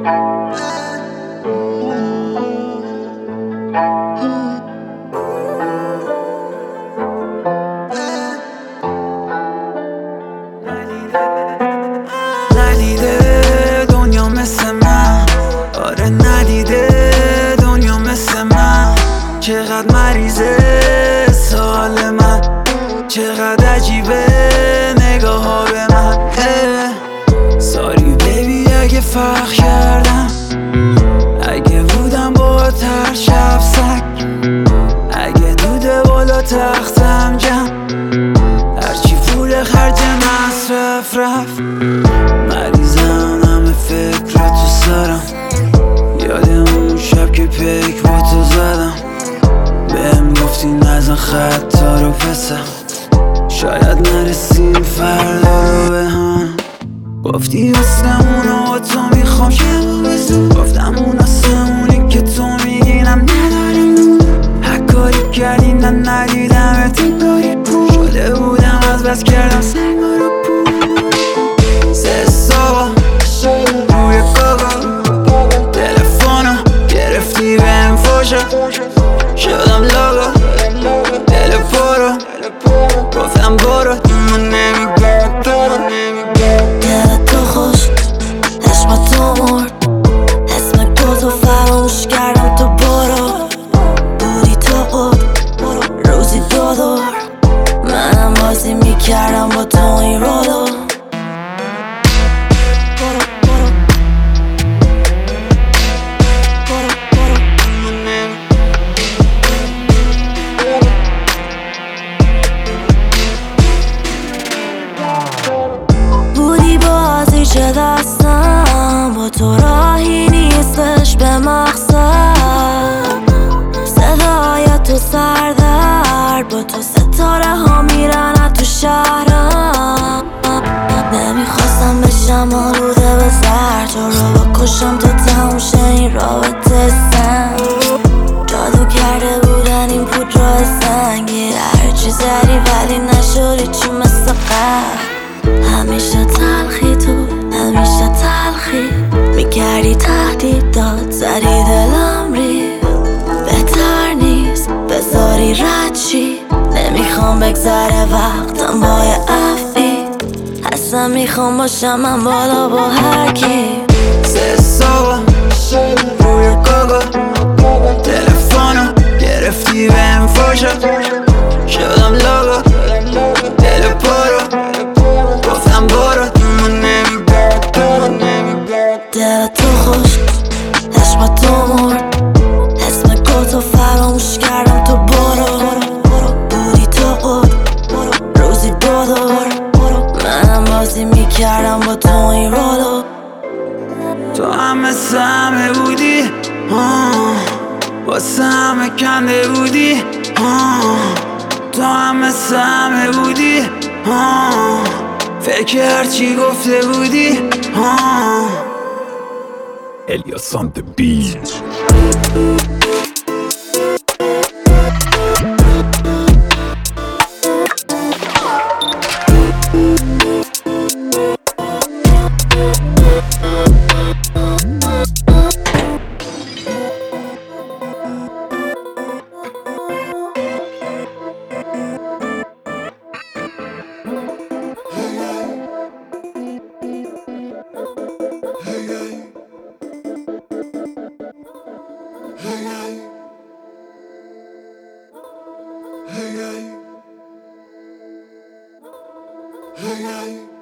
ندیده دنیا مثل من، آره ندیده دنیا مثل من. چقدر مریضه سوال من، چقدر عجیبه نگاه ها به من. ساری بیبی اگه فرق کردم، اگه بودم با تر شب سگ، اگه دوده بالا تختم جمع، هرچی پول خرج مصرف رفت. مریضم همه فکر تو سرم، یادم اون شب که پیک با تو زدم. بهم گفتی نزن خطا رو پسم، شاید نرسیم فردا رو به هم. گفتی واسمون و تو میخوام شبو بزن، گفتم اون آسمونی که تو میگینم نداریم. هر کاری کردی نه ندیدم کاری شده بودم از بس کردم سنگا رو پول. سه صبح روی کاغا تلفنو گرفتی بهم فوشا، شدم لاغا دل پرو گفتم برو من نمیگم تو رو. دل تو خوش عشق تو مرد، اسم تو فراموش کردم تو برو. بودی تو قد روزی دو دور، منم بازی میکردم با تو این رولو. بودی بازی چه دستم، با تو راهی نیستش به مقصد. صدای تو سردر، با تو ستاره ها میرن تو شهرم. نمیخواستم بشم آلوده به زر، تو رو بکشم تا تموم شه این رابطه سن. جادو کرده بودن این پودر سنگی، هرچی زدی ولی نشدی چی مثل قبل. همیشه تلخی تو همیشه تلخی، میکردی تهدیدات زدی دلم ریخت. بهتر نیست بذاری رد چی، نمیخوام بگذره وقتم با یه افی. اصلا میخوام باشم من بالا با هر کی. سه صبح روی کاغا تلفنو گرفتی بهم فوشا، شدم لاغا دل پرو گفتم برو من نمیگم تو رو. دل تو خوش عشق تو مرد، اسم تو فراموش کردم تو برو. بودی تو قد روزی دو دور، منم بازی میکردم با تو این رولو. تو هم مثل همه بودی، واسه همه کنده بودی. تو هم مثل همه بودی، فکر هرچی گفته بودی. Elias on the beat. Hey, hey.